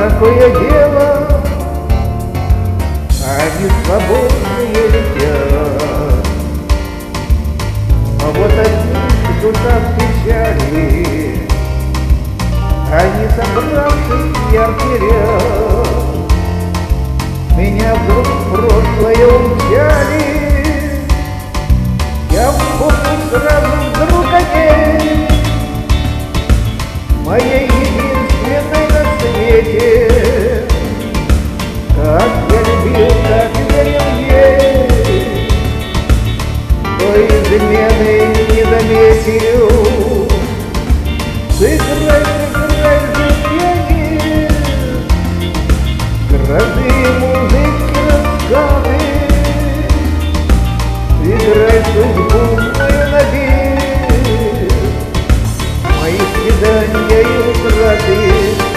Такое дело, они свободные летят, а вот одни душа в печали, они, собравшись в яркий ряд, меня вдруг в прошлое умчали. Я вспомнил сразу вдруг о ней, моей единственной на свете. Как я любил, как верил ей, той измены не заметил. Сыграй, сыграй же пианино, грозы, музыки, раскаты. Сыграй судьбу мою навек, мои свидания и утраты.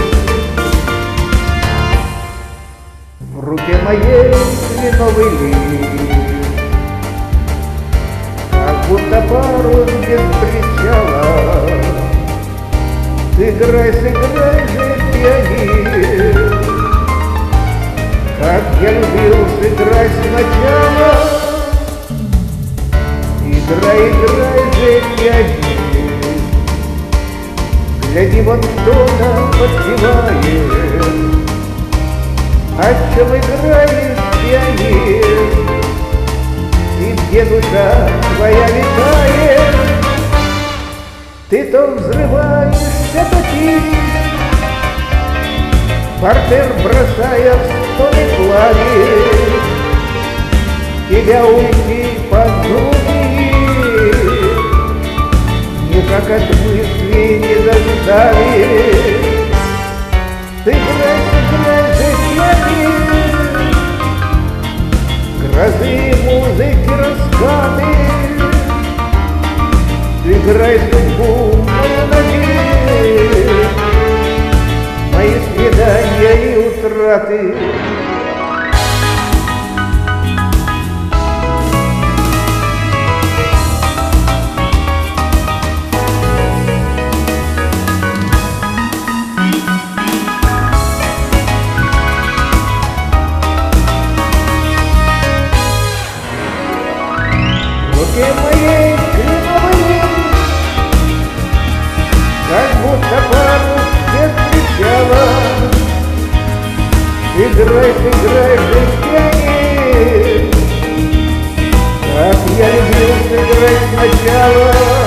В руке моей кленовый лист, как будто парус без причала. Сыграй, сыграй же пианино, как я любил, сыграй сначала. Играй, играй же пианино, гляди, вот кто-то подпевает. О чем играет пианино, и где душа твоя витает. Ты то взрываешься, то тихо, портер бросая в стоны плавит. Тебя уйти под другие никак от мысли не заставит. Сыграй, сыграй же пианино, грозы, музыки, раскаты. Сыграй судьбу мою навек, мои свидания и утраты. В руке моей кленовый лист, как будто парус без причала. Сыграй, сыграй же пианино, как я любил, сыграй сначала.